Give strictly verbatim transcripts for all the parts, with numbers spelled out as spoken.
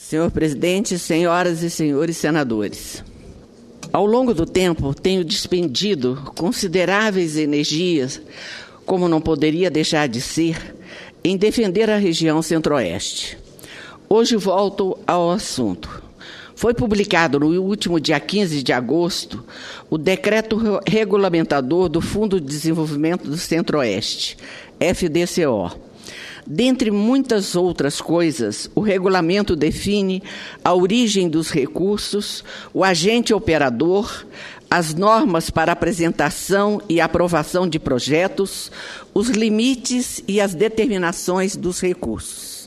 Senhor presidente, senhoras e senhores senadores, ao longo do tempo tenho despendido consideráveis energias, como não poderia deixar de ser, em defender a região Centro-Oeste. Hoje volto ao assunto. Foi publicado no último dia quinze de agosto o decreto regulamentador do Fundo de Desenvolvimento do Centro-Oeste, F D C O. Dentre muitas outras coisas, o regulamento define a origem dos recursos, o agente operador, as normas para apresentação e aprovação de projetos, os limites e as determinações dos recursos.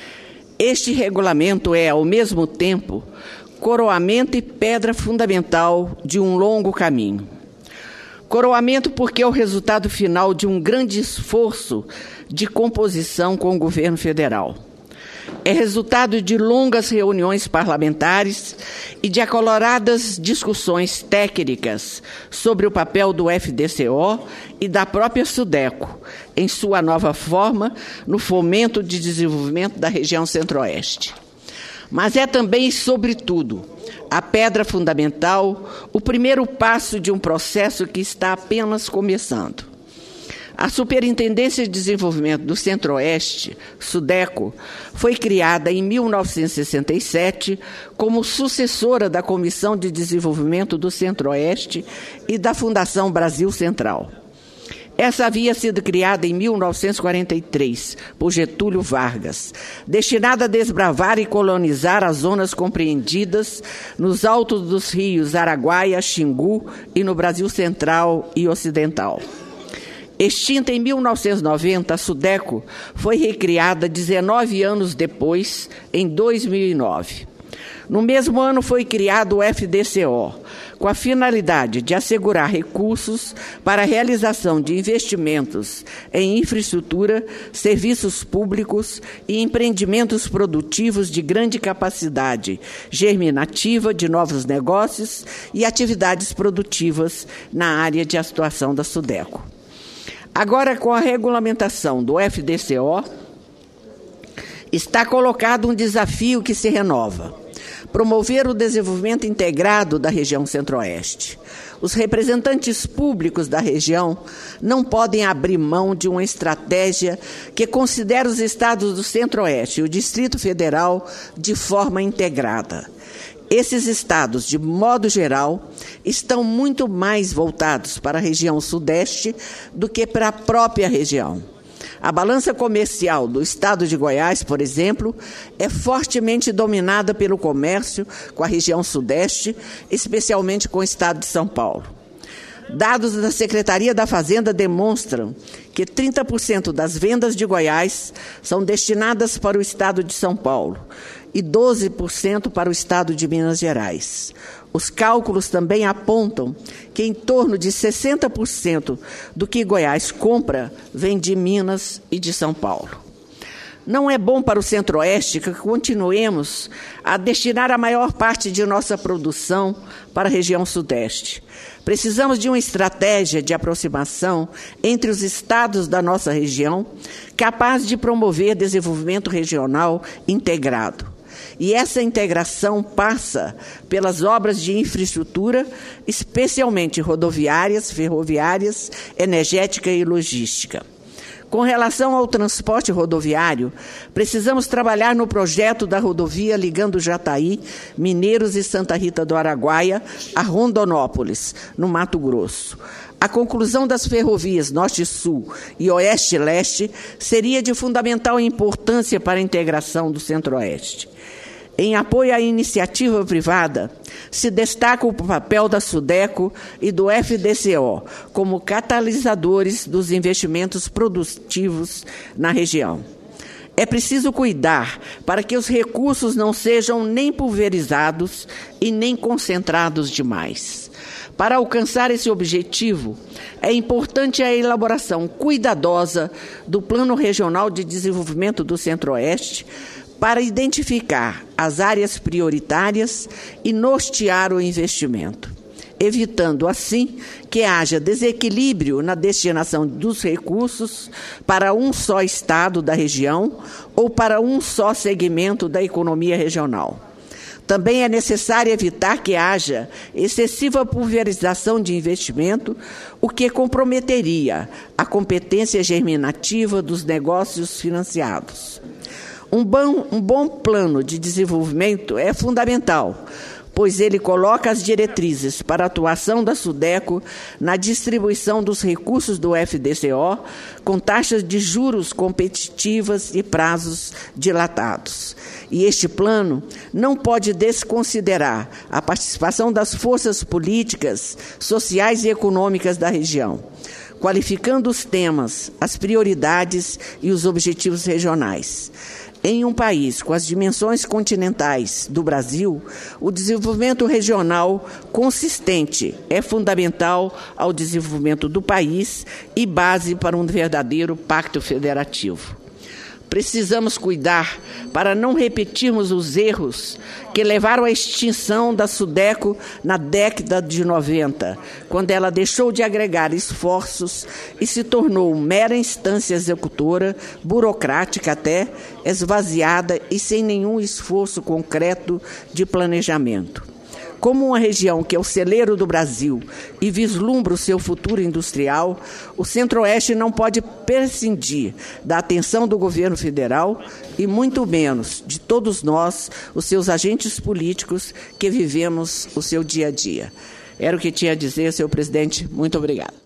Este regulamento é, ao mesmo tempo, coroamento e pedra fundamental de um longo caminho. Coroamento porque é o resultado final de um grande esforço de composição com o governo federal. É resultado de longas reuniões parlamentares e de acaloradas discussões técnicas sobre o papel do F D C O e da própria SUDECO, em sua nova forma, no fomento de desenvolvimento da região Centro-Oeste. Mas é também, sobretudo, a pedra fundamental, o primeiro passo de um processo que está apenas começando. A Superintendência de Desenvolvimento do Centro-Oeste, SUDECO, foi criada em mil novecentos e sessenta e sete como sucessora da Comissão de Desenvolvimento do Centro-Oeste e da Fundação Brasil Central. Essa havia sido criada em mil novecentos e quarenta e três, por Getúlio Vargas, destinada a desbravar e colonizar as zonas compreendidas nos altos dos rios Araguaia, Xingu e no Brasil Central e Ocidental. Extinta em mil novecentos e noventa, a SUDECO foi recriada dezenove anos depois, em dois mil e nove. No mesmo ano foi criado o F D C O, com a finalidade de assegurar recursos para a realização de investimentos em infraestrutura, serviços públicos e empreendimentos produtivos de grande capacidade germinativa de novos negócios e atividades produtivas na área de atuação da SUDECO. Agora, com a regulamentação do F D C O, está colocado um desafio que se renova: promover o desenvolvimento integrado da região Centro-Oeste. Os representantes públicos da região não podem abrir mão de uma estratégia que considera os estados do Centro-Oeste e o Distrito Federal de forma integrada. Esses estados, de modo geral, estão muito mais voltados para a região Sudeste do que para a própria região. A balança comercial do estado de Goiás, por exemplo, é fortemente dominada pelo comércio com a região Sudeste, especialmente com o estado de São Paulo. Dados da Secretaria da Fazenda demonstram que trinta por cento das vendas de Goiás são destinadas para o estado de São Paulo e doze por cento para o estado de Minas Gerais. Os cálculos também apontam que em torno de sessenta por cento do que Goiás compra vem de Minas e de São Paulo. Não é bom para o Centro-Oeste que continuemos a destinar a maior parte de nossa produção para a região Sudeste. Precisamos de uma estratégia de aproximação entre os estados da nossa região, capaz de promover desenvolvimento regional integrado. E essa integração passa pelas obras de infraestrutura, especialmente rodoviárias, ferroviárias, energética e logística. Com relação ao transporte rodoviário, precisamos trabalhar no projeto da rodovia ligando Jataí, Mineiros e Santa Rita do Araguaia a Rondonópolis, no Mato Grosso. A conclusão das ferrovias Norte-Sul e Oeste-Leste seria de fundamental importância para a integração do Centro-Oeste. Em apoio à iniciativa privada, se destaca o papel da SUDECO e do F D C O como catalisadores dos investimentos produtivos na região. É preciso cuidar para que os recursos não sejam nem pulverizados e nem concentrados demais. Para alcançar esse objetivo, é importante a elaboração cuidadosa do Plano Regional de Desenvolvimento do Centro-Oeste, para identificar as áreas prioritárias e nortear o investimento. evitando, assim, que haja desequilíbrio na destinação dos recursos para um só estado da região ou para um só segmento da economia regional. Também é necessário evitar que haja excessiva pulverização de investimento, o que comprometeria a competência germinativa dos negócios financiados. Um bom, um bom plano de desenvolvimento é fundamental, pois ele coloca as diretrizes para a atuação da SUDECO na distribuição dos recursos do F D C O, com taxas de juros competitivas e prazos dilatados. E este plano não pode desconsiderar a participação das forças políticas, sociais e econômicas da região, qualificando os temas, as prioridades e os objetivos regionais. Em um país com as dimensões continentais do Brasil, o desenvolvimento regional consistente é fundamental ao desenvolvimento do país e base para um verdadeiro pacto federativo. Precisamos cuidar para não repetirmos os erros que levaram à extinção da SUDECO na década de noventa, quando ela deixou de agregar esforços e se tornou mera instância executora, burocrática até, esvaziada e sem nenhum esforço concreto de planejamento. Como uma região que é o celeiro do Brasil e vislumbra o seu futuro industrial, o Centro-Oeste não pode prescindir da atenção do governo federal e, muito menos, de todos nós, os seus agentes políticos que vivemos o seu dia a dia. Era o que tinha a dizer, senhor presidente. Muito obrigado.